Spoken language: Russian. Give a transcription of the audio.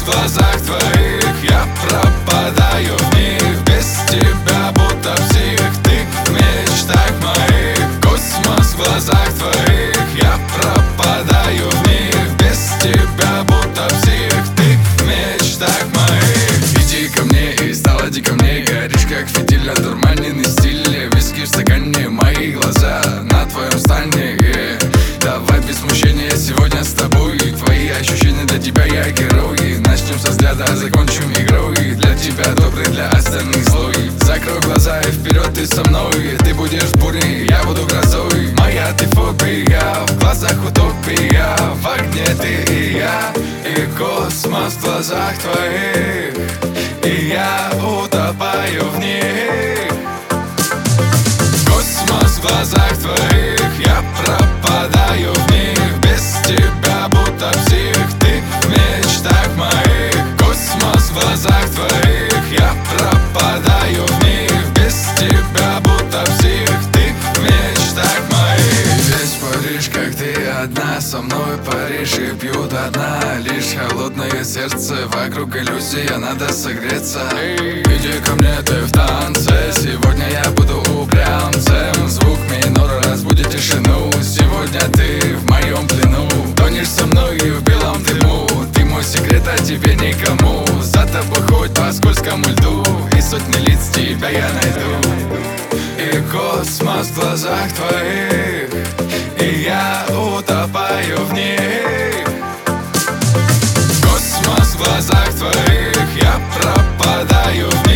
глазах твоих, я пропадаю в них. Без тебя будто псих, ты в мечтах моих. Космос в глазах твоих, я пропадаю в них. Без тебя будто псих, ты в мечтах моих. Иди ко мне и стала дико мне, горишь как фитиль, одурманенный стиль. Виски в стакане, мои глаза на твоем стане. Давай без смущения, сегодня с тобой. Твои ощущения, для тебя я герой. Начнем со взгляда, закончим игрой. Для тебя добрый, для остальных злой. Закрой глаза и вперед ты со мной. Ты будешь бурей, я буду грозой. Моя ты фобия, в глазах утопия. В огне ты и я, и космос в глазах твоих, и я утопаю в них. Космос в глазах твоих, я пропадаю в них. Без тебя будто псих, ты в мечтах моих. Космос в глазах твоих, я пропадаю в них. Без тебя будто псих, ты в мечтах моих. Весь Париж, как ты одна, со мной Париж и пью до дна. Лишь холодное сердце, вокруг иллюзия, надо согреться. Иди ко мне, ты в танце, сегодня я буду упрямцем. Звук минора разбудит тишину, сегодня ты в моем плену. Тонешь со мной в белом дыму, ты мой секрет, а тебе никому. За тобой хоть по скользкому льду, и сотни лиц тебя я найду. И космос в глазах твоих, и я утопаю в них. Космос в глазах твоих, я пропадаю в них.